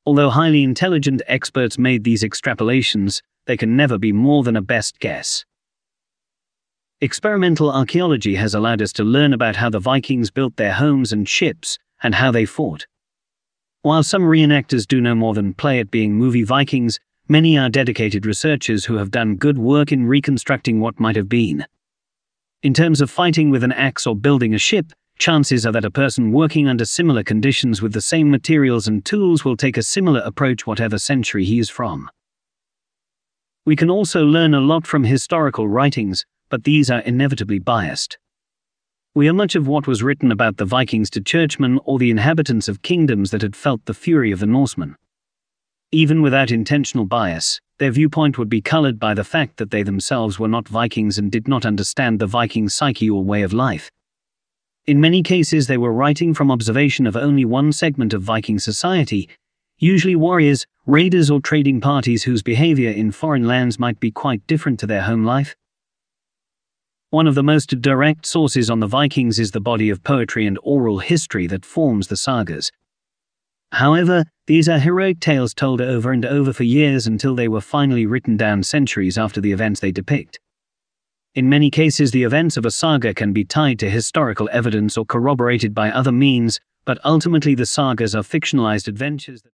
Although highly intelligent experts made these extrapolations, they can never be more than a best guess. Experimental archaeology has allowed us to learn about how the Vikings built their homes and ships, and how they fought. While some reenactors do no more than play at being movie Vikings, many are dedicated researchers who have done good work in reconstructing what might have been. In terms of fighting with an axe or building a ship, chances are that a person working under similar conditions with the same materials and tools will take a similar approach whatever century he is from. We can also learn a lot from historical writings, but these are inevitably biased. We are much of what was written about the Vikings to churchmen or the inhabitants of kingdoms that had felt the fury of the Norsemen. Even without intentional bias, their viewpoint would be colored by the fact that they themselves were not Vikings and did not understand the Viking psyche or way of life. In many cases they were writing from observation of only one segment of Viking society, usually warriors, raiders or trading parties whose behavior in foreign lands might be quite different to their home life. One of the most direct sources on the Vikings is the body of poetry and oral history that forms the sagas. However, these are heroic tales told over and over for years until they were finally written down centuries after the events they depict. In many cases, the events of a saga can be tied to historical evidence or corroborated by other means, but ultimately the sagas are fictionalized adventures that